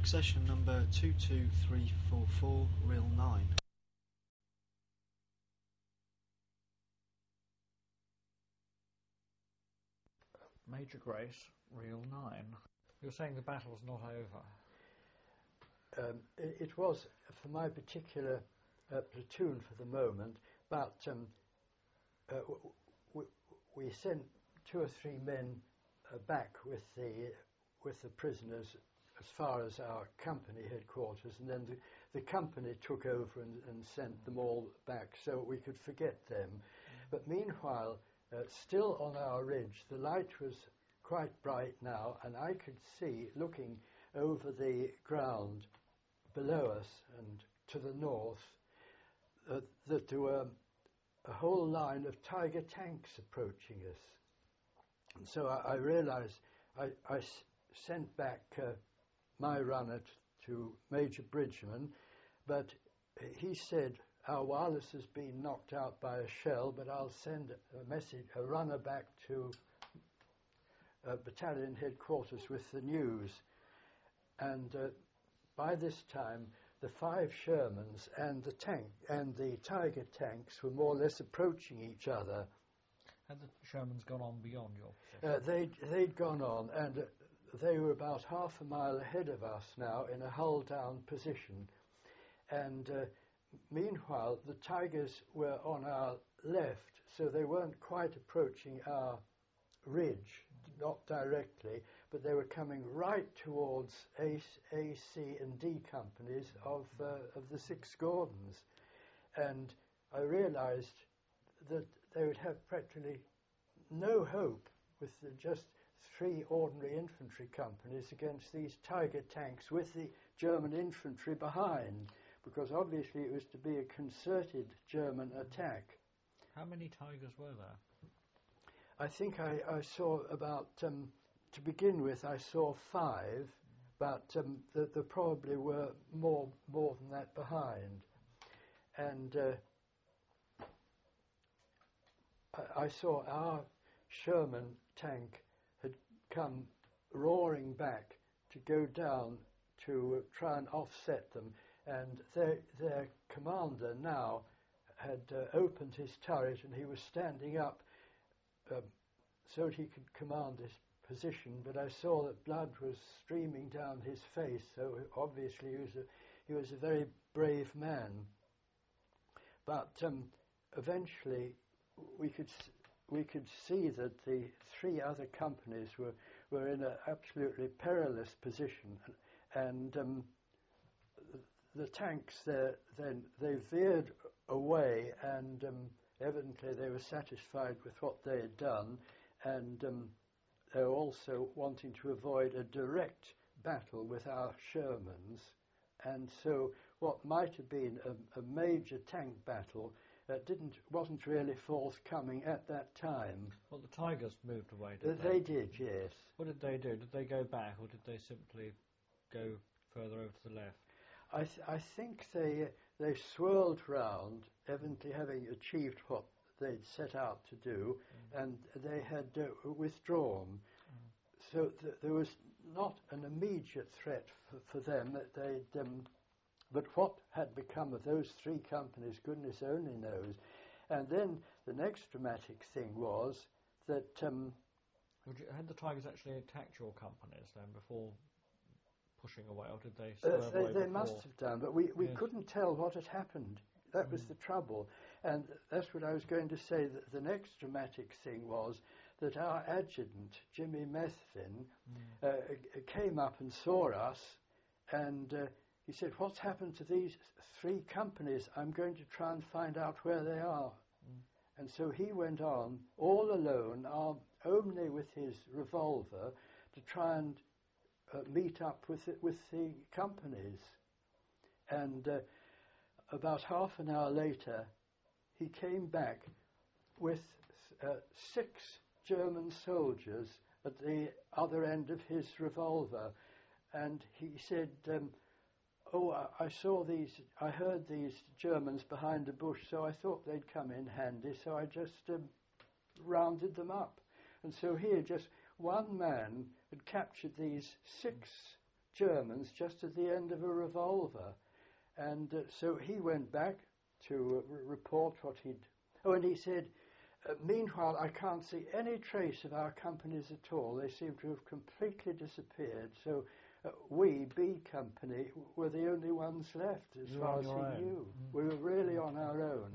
Succession number 22344, reel 9. Major Grace, reel 9. You're saying the battle's not over? It was for my particular platoon for the moment, but we sent 2 or 3 men back with the prisoners as far as our company headquarters, and then the company took over and sent them all back so we could forget them. But meanwhile, still on our ridge, the light was quite bright now, and I could see, looking over the ground below us and to the north, that there were a whole line of Tiger tanks approaching us. And so I realized I sent back my runner to Major Bridgman, but he said, our wireless has been knocked out by a shell, but I'll send a runner back to battalion headquarters with the news. And by this time, the 5 Shermans and the Tiger tanks were more or less approaching each other. Had the Shermans gone on beyond your position? They'd gone on, and they were about half a mile ahead of us now in a hull-down position. And meanwhile, the Tigers were on our left, so they weren't quite approaching our ridge, not directly, but they were coming right towards A, C and D companies of the 6th Gordons. And I realized that they would have practically no hope with just 3 ordinary infantry companies against these Tiger tanks with the German infantry behind, because obviously it was to be a concerted German attack. How many Tigers were there? I think I saw about, to begin with, I saw 5, but there probably were more than that behind. And I saw our Sherman tank had come roaring back to go down to try and offset them, and their commander now had opened his turret, and he was standing up so that he could command his position, but I saw that blood was streaming down his face, so obviously he was a very brave man. But eventually we could see that the 3 other companies were in an absolutely perilous position, and the tanks there, then they veered away, and evidently they were satisfied with what they had done, and they were also wanting to avoid a direct battle with our Shermans. And so what might have been a major tank battle wasn't really forthcoming at that time. Well, the Tigers moved away, did they? They did, yes. What did they do? Did they go back, or did they simply go further over to the left? I think they swirled round, evidently having achieved what they'd set out to do, and they had withdrawn. So there was not an immediate threat for them that they'd. But what had become of those 3 companies, goodness only knows. And then the next dramatic thing was that... had the Tigers actually attacked your companies then before pushing away, or did they swerve away They before? must have done, but we couldn't tell what had happened. That was the trouble. And that's what I was going to say. That the next dramatic thing was that our adjutant, Jimmy Methvin, came up and saw us, and he said, "What's happened to these 3 companies? I'm going to try and find out where they are." And so he went on, all alone, armed only with his revolver, to try and meet up with the companies. And about half an hour later, he came back with 6 German soldiers at the other end of his revolver, and he said, I heard these Germans behind a bush, so I thought they'd come in handy, so I just rounded them up. And so here, just one man had captured these 6 Germans just at the end of a revolver. And so he went back to report what he'd... Oh, and he said, meanwhile, I can't see any trace of our companies at all. They seem to have completely disappeared. So we, B Company, were the only ones left as far as he knew. We were really on our own.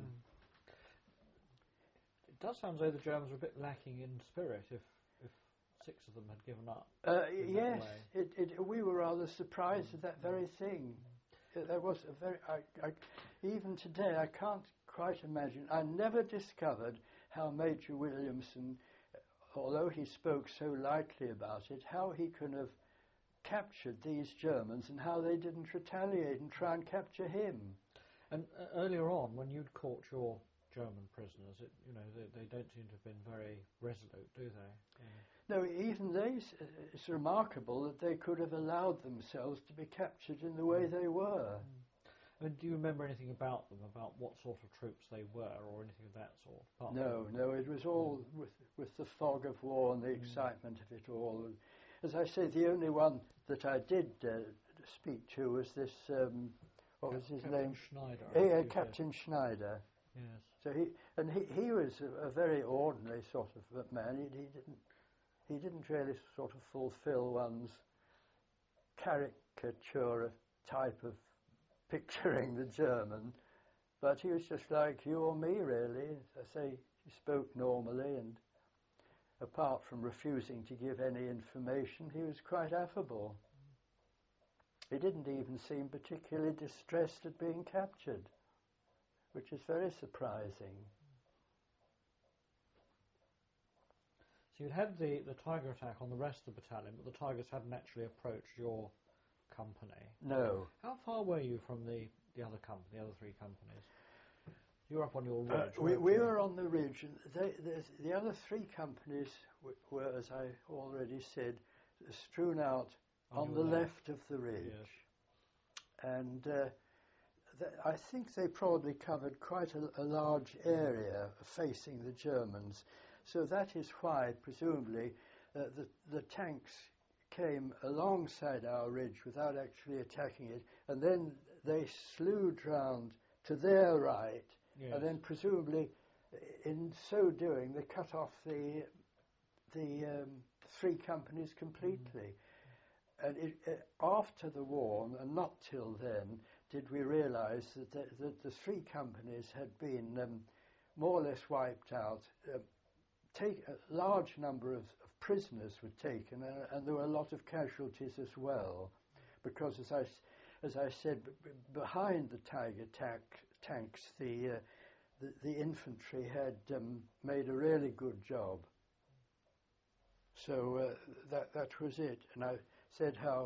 It does sound as though the Germans were a bit lacking in spirit if 6 of them had given up. Yes, we were rather surprised at that very thing. There was a very... even today, I can't quite imagine. I never discovered how Major Williamson, although he spoke so lightly about it, how he could have captured these Germans and how they didn't retaliate and try and capture him. And earlier on, when you'd caught your German prisoners, they don't seem to have been very resolute, do they? No, even they, it's remarkable that they could have allowed themselves to be captured in the way they were. And do you remember anything about them, about what sort of troops they were, or anything of that sort? No, it was all with the fog of war and the excitement of it all. As I say, the only one that I did speak to was this, what was his name? Schneider. Captain Schneider. Yes. So he was a very ordinary sort of man. He didn't really sort of fulfill one's caricature of type of picturing the German, but he was just like you or me, really. As I say, he spoke normally, and apart from refusing to give any information, he was quite affable. He didn't even seem particularly distressed at being captured, which is very surprising. So you'd had the Tiger attack on the rest of the battalion, but the Tigers hadn't actually approached your company. No. How far were you from the other company, the other 3 companies? You were up on your ridge. We were on the ridge, and the other 3 companies were, as I already said, strewn out on the left of the ridge. Yes. And I think they probably covered quite a large area facing the Germans. So that is why, presumably, the tanks came alongside our ridge without actually attacking it, and then they slewed round to their right, and then presumably, in so doing, they cut off the 3 companies completely. And after the war, and not till then, did we realise that the 3 companies had been more or less wiped out. A large number of prisoners were taken, and there were a lot of casualties as well, because as I said, behind the Tiger tanks, the infantry had made a really good job. So that was it, and I said how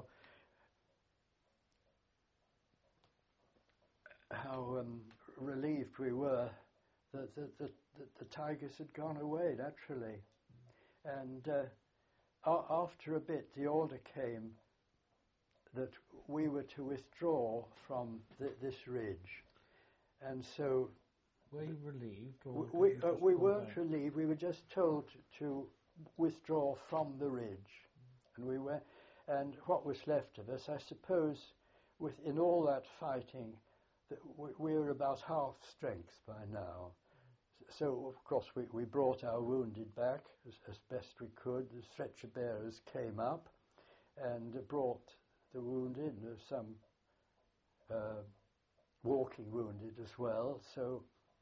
relieved we were that the Tigers had gone away, naturally. And after a bit, the order came that we were to withdraw from this ridge. And so... Were you relieved? Or we weren't relieved. We were just told to withdraw from the ridge. And we were, and what was left of us, I suppose, in all that fighting, that we were about half strength by now. So, of course, we brought our wounded back as best we could. The stretcher bearers came up and brought the wounded, and there's some walking wounded as well. So,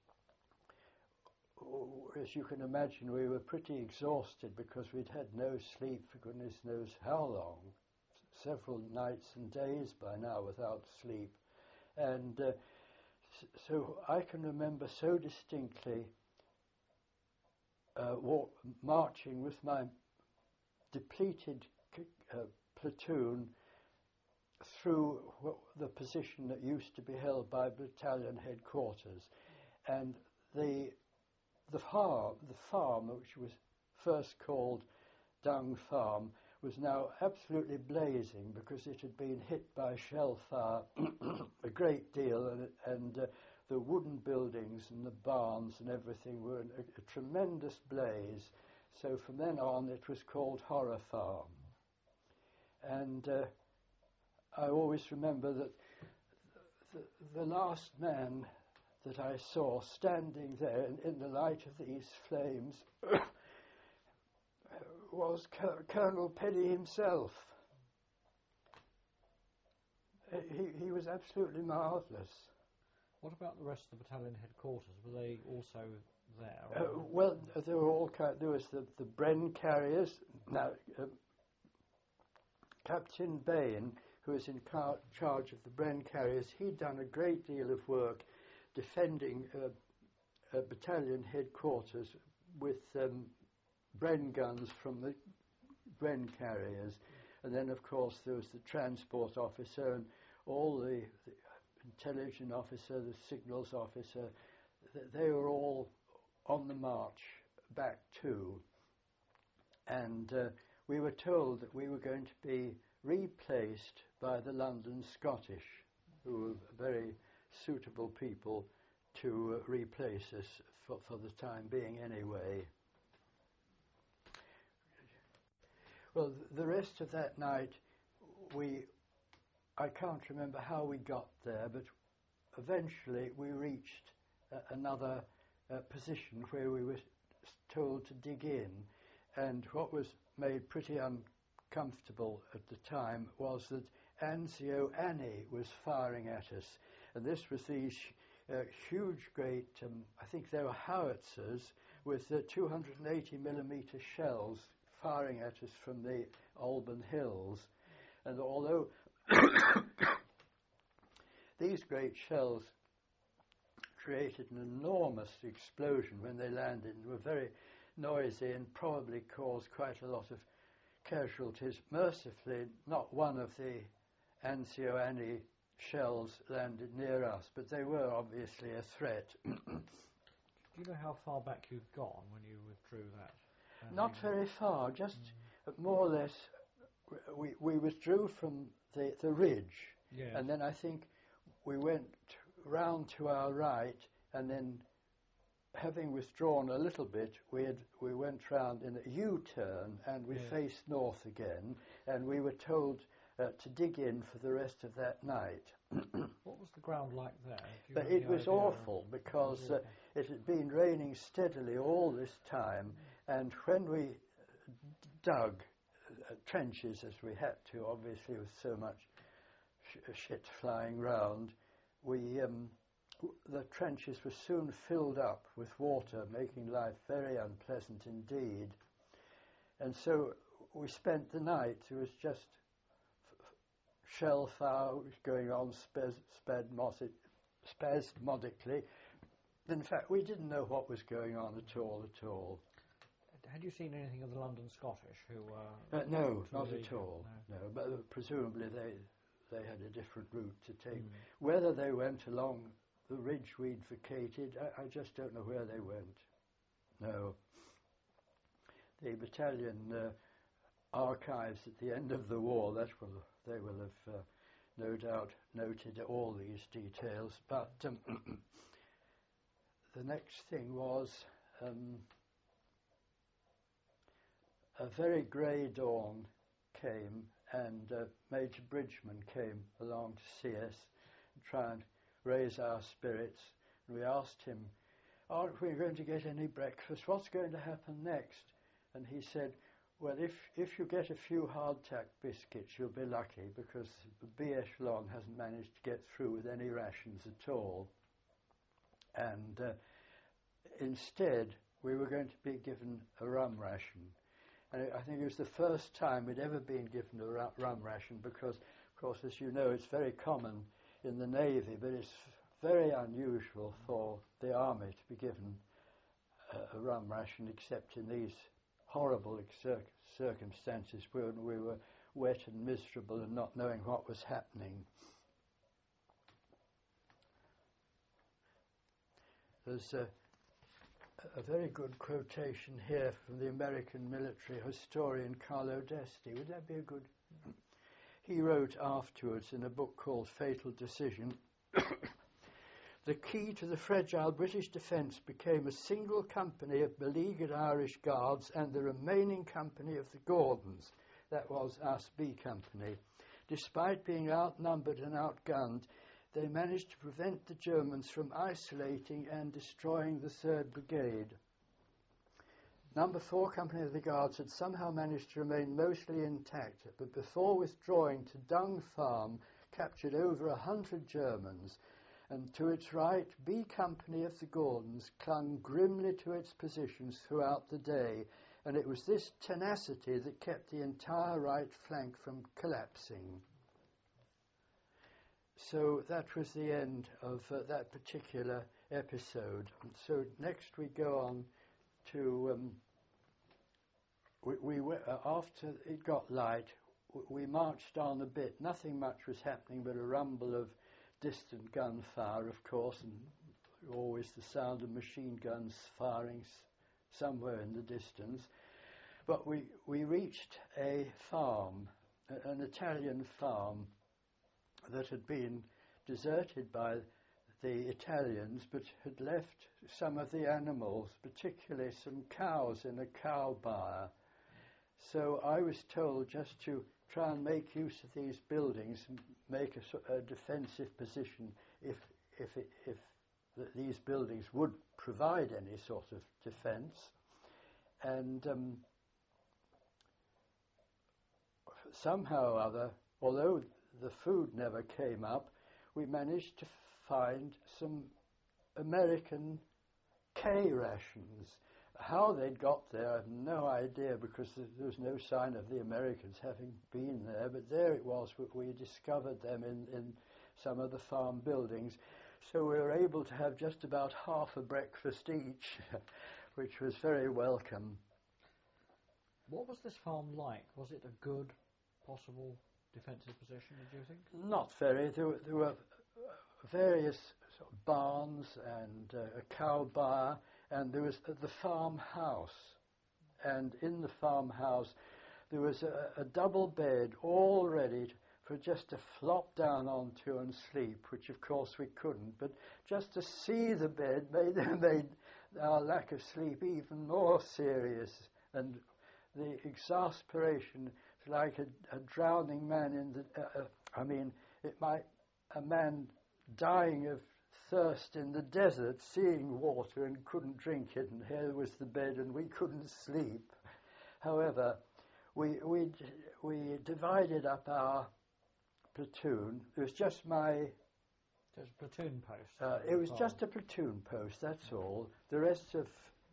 as you can imagine, we were pretty exhausted because we'd had no sleep for goodness knows how long. Several nights and days by now without sleep. And so I can remember so distinctly marching with my depleted platoon through the position that used to be held by battalion headquarters, and the farm, which was first called Dung Farm, was now absolutely blazing because it had been hit by shell fire a great deal, and the wooden buildings and the barns and everything were in a tremendous blaze. So from then on it was called Horror Farm. And I always remember that the last man that I saw standing there in the light of these flames was Colonel Penny himself. He was absolutely marvellous. What about the rest of the battalion headquarters? Were they also there? Well, there were all there was the Bren carriers. Now, Captain Bain, who was in charge of the Bren carriers, he'd done a great deal of work defending a battalion headquarters with Bren guns from the Bren carriers. And then, of course, there was the transport officer and all the intelligence officer, the signals officer. They were all on the march back too. And we were told that we were going to be replaced by the London Scottish, who were very suitable people to replace us for the time being anyway. Well, the rest of that night, I can't remember how we got there, but eventually we reached another position where we were told to dig in. And what was made pretty uncomfortable at the time was that Anzio Annie was firing at us. And this was these huge, great, I think they were howitzers with 280mm shells firing at us from the Alban Hills. And although these great shells created an enormous explosion when they landed and were very noisy and probably caused quite a lot of casualties, mercifully not one of the Anzio Annie shells landed near us, but they were obviously a threat. Do you know how far back you'd gone when you withdrew that? Not very far, just more or less. We withdrew from the ridge, yes. And then I think we went round to our right, and then having withdrawn a little bit, we went round in a U-turn, and we faced north again, and we were told to dig in for the rest of that night. What was the ground like there? But it was awful because it had been raining steadily all this time, and when we dug trenches, as we had to, obviously with so much shit flying round, the trenches were soon filled up with water, making life very unpleasant indeed. And so we spent the night. There was just shell fire going on spasmodically. In fact, we didn't know what was going on at all. Had you seen anything of the London Scottish who no, not at all. No, but presumably they had a different route to take. Whether they went along the ridge we'd vacated, I just don't know where they went. No. The battalion archives at the end of the war, they will have no doubt noted all these details. But the next thing was a very grey dawn came, and Major Bridgman came along to see us and try and raise our spirits. And we asked him, aren't we going to get any breakfast? What's going to happen next? And he said, well, if you get a few hardtack biscuits, you'll be lucky, because the B echelon hasn't managed to get through with any rations at all. And instead, we were going to be given a rum ration. And I think it was the first time we'd ever been given a rum ration, because, of course, as you know, it's very common in the Navy, but it's very unusual for the Army to be given a rum ration, except in these horrible circumstances when we were wet and miserable and not knowing what was happening. There's a very good quotation here from the American military historian Carlo d'Este. Would that be a good... He wrote afterwards in a book called Fatal Decision, the key to the fragile British defence became a single company of beleaguered Irish Guards and the remaining company of the Gordons. That was us, B Company. Despite being outnumbered and outgunned, they managed to prevent the Germans from isolating and destroying the 3rd Brigade. Number 4 Company of the Guards had somehow managed to remain mostly intact, but before withdrawing to Dung Farm, captured over 100 Germans, and to its right, B Company of the Gordons clung grimly to its positions throughout the day, and it was this tenacity that kept the entire right flank from collapsing. So that was the end of that particular episode. So next we go on to, after it got light, we marched on a bit. Nothing much was happening but a rumble of distant gunfire, of course, and always the sound of machine guns firing somewhere in the distance. But we reached a farm, an Italian farm, that had been deserted by the Italians, but had left some of the animals, particularly some cows in a cow byre. So I was told just to try and make use of these buildings and make a defensive position if these buildings would provide any sort of defence. And somehow or other, although the food never came up, we managed to find some American K rations. How they'd got there, I have no idea, because there was no sign of the Americans having been there, but there it was. We discovered them in some of the farm buildings. So we were able to have just about half a breakfast each, which was very welcome. What was this farm like? Was it a good possible defensive position, did you think? Not very. There were various sort of barns and a cow byre, and there was the farmhouse. And in the farmhouse there was a double bed all ready for just to flop down onto and sleep, which of course we couldn't. But just to see the bed made our lack of sleep even more serious. And the exasperation, like a drowning man in the... a man dying of thirst in the desert, seeing water and couldn't drink it, and here was the bed and we couldn't sleep. However, we divided up our platoon. It was just my... Just a platoon post? It was just a platoon post, that's all. The rest of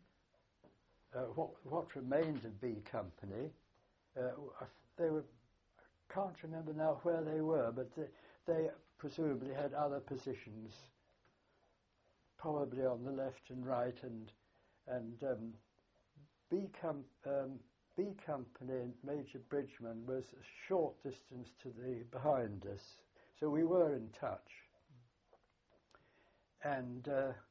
what remained of B Company, they were... I can't remember now where they were, but they presumably had other positions, probably on the left and right, and B Company and Major Bridgman was a short distance behind us, so we were in touch. And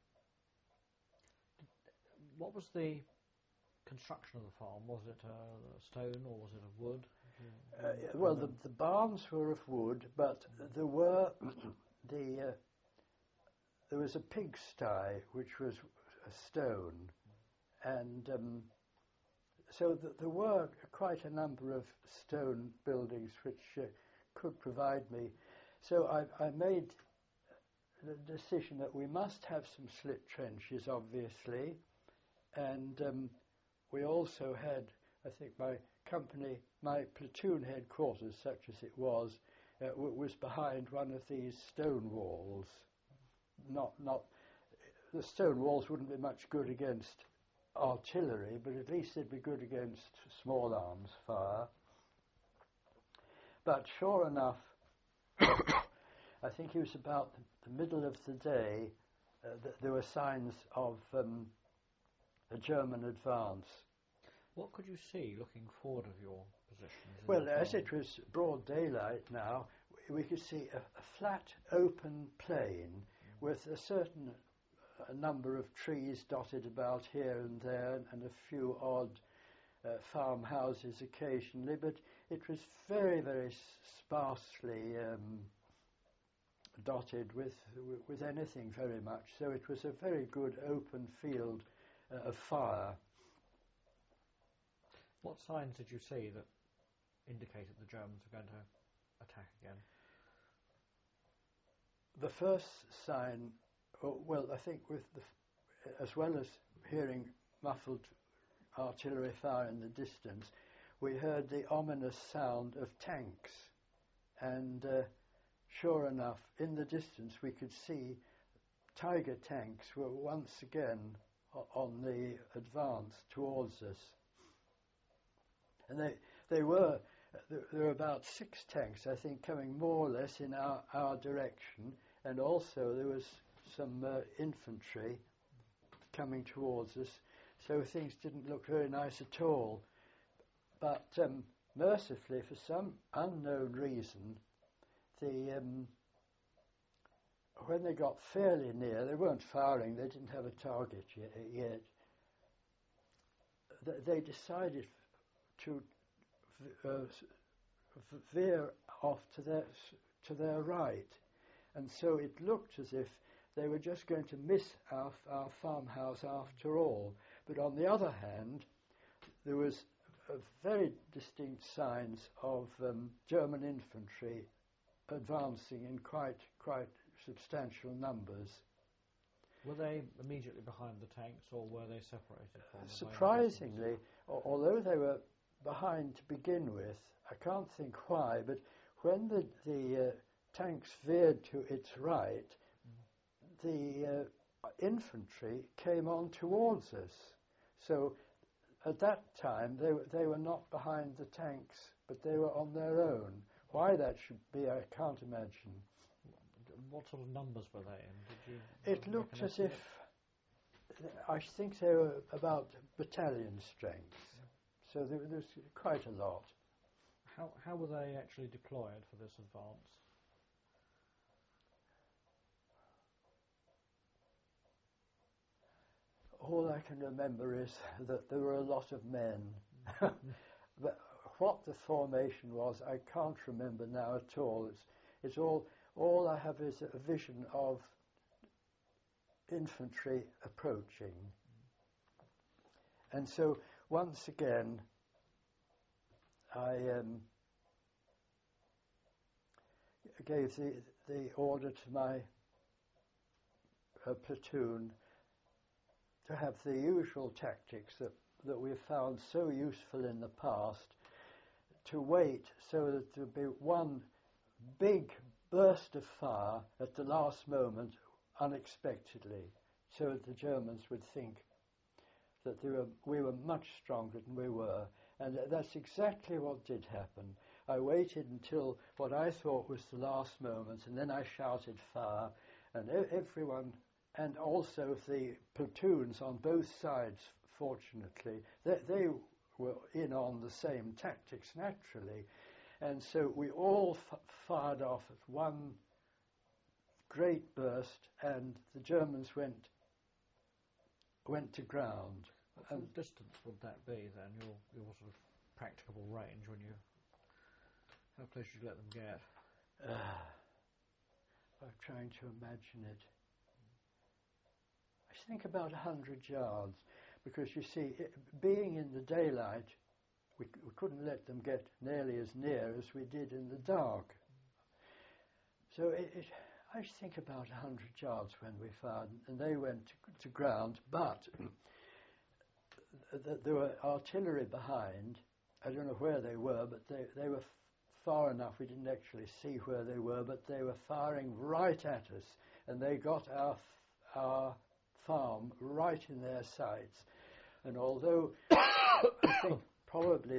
what was the construction of the farm? Was it stone or was it of wood? Well, the barns were of wood, but there were there was a pigsty which was a stone, and so there were quite a number of stone buildings which could provide me. So I made the decision that we must have some slit trenches, obviously, and we also had, I think, my platoon headquarters, such as it was behind one of these stone walls. Not the stone walls wouldn't be much good against artillery, but at least they'd be good against small arms fire. But sure enough, I think it was about the middle of the day that there were signs of a German advance. What could you see looking forward of your positions? Well, as it was broad daylight now, we could see a flat, open plain with a certain number of trees dotted about here and there, and a few odd farmhouses occasionally, but it was very, very sparsely dotted with anything very much. So it was a very good open field of fire. What signs did you see that indicated the Germans were going to attack again? The first sign, well, I think as well as hearing muffled artillery fire in the distance, we heard the ominous sound of tanks, and sure enough, in the distance we could see Tiger tanks were once again on the advance towards us. And there were about 6 tanks, I think, coming more or less in our direction, and also there was some infantry coming towards us, so things didn't look very nice at all. But mercifully, for some unknown reason, when they got fairly near, they weren't firing, they didn't have a target yet. They decided to veer off to their right, and so it looked as if they were just going to miss our farmhouse after all. But on the other hand, there was very distinct signs of German infantry advancing in quite substantial numbers. Were they immediately behind the tanks, or were they separated from them? Surprisingly, although they were behind to begin with, I can't think why, but when the tanks veered to its right, the infantry came on towards us. So at that time, they were not behind the tanks, but they were on their own. Why that should be, I can't imagine. What sort of numbers were they in? It looked as if, I think they were about battalion strength. So there was quite a lot. How were they actually deployed for this advance? All I can remember is that there were a lot of men. But what the formation was, I can't remember now at all. It's all I have is a vision of infantry approaching. And so once again, I gave the order to my platoon to have the usual tactics that we've found so useful in the past, to wait so that there would be one big burst of fire at the last moment unexpectedly, so that the Germans would think that we were much stronger than we were. And that's exactly what did happen. I waited until what I thought was the last moment, and then I shouted fire, and everyone, and also the platoons on both sides, fortunately, they were in on the same tactics naturally. And so we all fired off at one great burst, and the Germans went to ground. What distance would that be then, your sort of practicable range, how close did you let them get? I'm trying to imagine it. I think about 100 yards, because you see, being in the daylight, we couldn't let them get nearly as near as we did in the dark. So I think about 100 yards when we fired, and they went to ground, but there were artillery behind. I don't know where they were, but they were far enough we didn't actually see where they were, but they were firing right at us, and they got our farm right in their sights. And although I think probably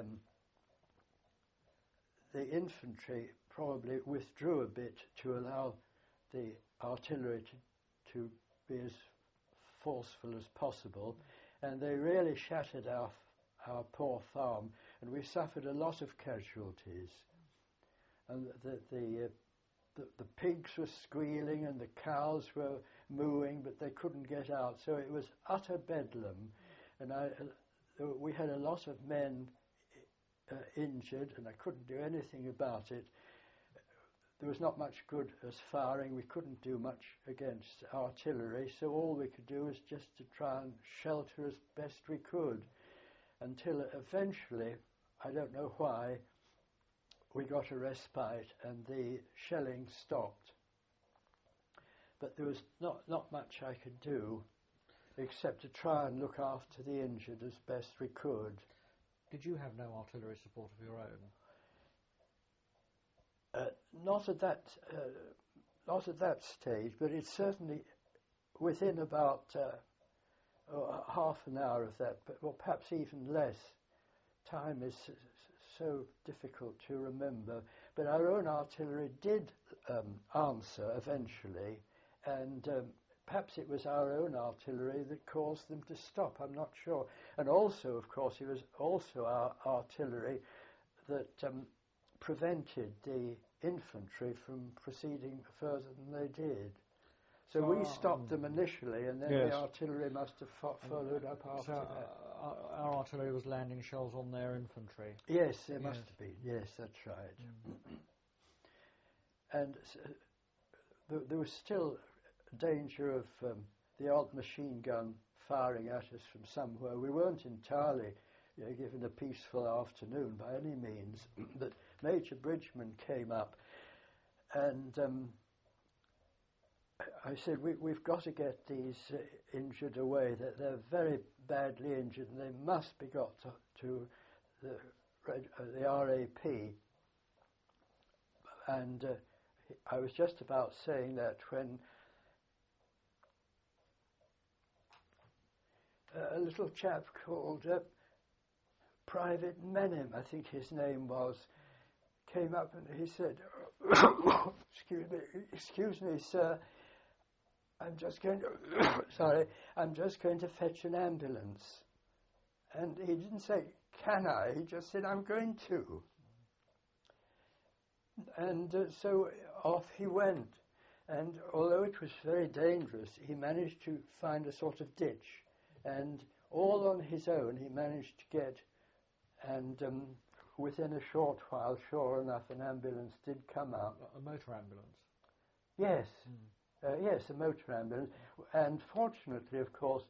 the infantry probably withdrew a bit to allow the artillery to be as forceful as possible, and they really shattered our poor farm, and we suffered a lot of casualties. And the pigs were squealing and the cows were mooing, but they couldn't get out, so it was utter bedlam. And we had a lot of men injured, and I couldn't do anything about it. There was not much good as firing. We couldn't do much against artillery, so all we could do was just to try and shelter as best we could, until eventually, I don't know why, we got a respite and the shelling stopped. But there was not much I could do except to try and look after the injured as best we could. Did you have no artillery support of your own? Not at that stage, but it's certainly within about half an hour of that, or perhaps even less. Time is so difficult to remember, but our own artillery did answer eventually, and perhaps it was our own artillery that caused them to stop, I'm not sure. And also, of course, it was also our artillery that prevented the infantry from proceeding further than they did. So we stopped them initially, and then yes. the artillery must have followed up after that. Our artillery was landing shells on their infantry. Yes, there must have been. Yes, that's right. And there was still danger of the odd machine gun firing at us from somewhere. We weren't entirely given a peaceful afternoon by any means, but Major Bridgman came up and I said, we've got to get these injured away. They're very badly injured and they must be got to the RAP. And I was just about saying that when a little chap called Private Menem, I think his name was, came up and he said, excuse me, sir, I'm just going to fetch an ambulance. And he didn't say, can I? He just said, I'm going to. And so off he went. And although it was very dangerous, he managed to find a sort of ditch. And all on his own he managed to get, and within a short while, sure enough, an ambulance did come out. A motor ambulance? Yes. Yes, a motor ambulance. And fortunately, of course,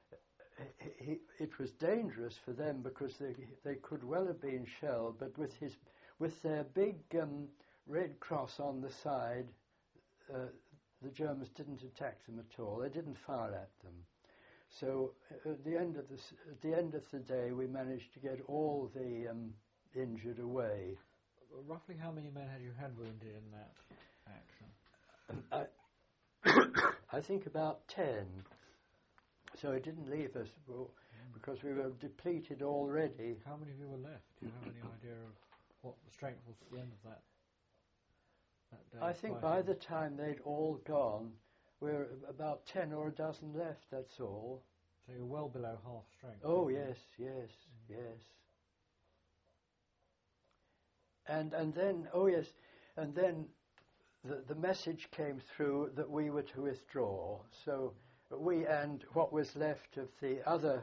it was dangerous for them because they could well have been shelled, but with their big Red Cross on the side, the Germans didn't attack them at all. They didn't fire at them. So at the end of the day, we managed to get all the injured away. Roughly how many men had you had wounded in that action? I think about 10. So it didn't leave us because we were depleted already. How many of you were left? Do you have any idea of what the strength was at the end of that day? I think by the time they'd all gone, we were about 10 or a dozen left, that's all. So you're well below half strength. Oh, yes. And then the message came through that we were to withdraw. So we and what was left of the other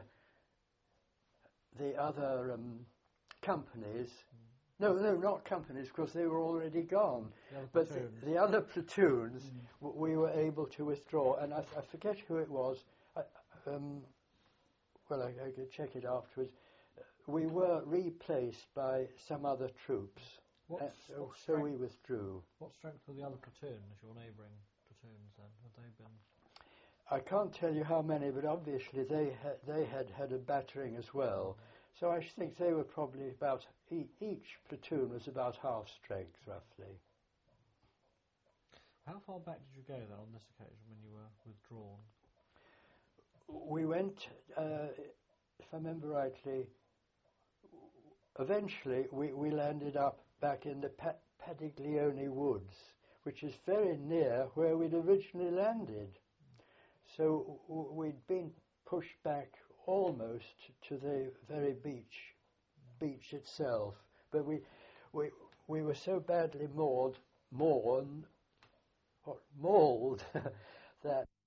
companies. No, not companies, because they were already gone. But the other platoons, we were able to withdraw. And I forget who it was. I could check it afterwards. We were replaced by some other troops. So we withdrew. What strength were the other platoons, your neighbouring platoons then? Had they been? I can't tell you how many, but obviously they had a battering as well. So I think they were probably about, each platoon was about half strength, roughly. How far back did you go then on this occasion when you were withdrawn? We went, if I remember rightly, eventually we landed up back in the Padiglione Woods, which is very near where we'd originally landed. So we'd been pushed back almost to the very beach itself, but we were so badly mauled that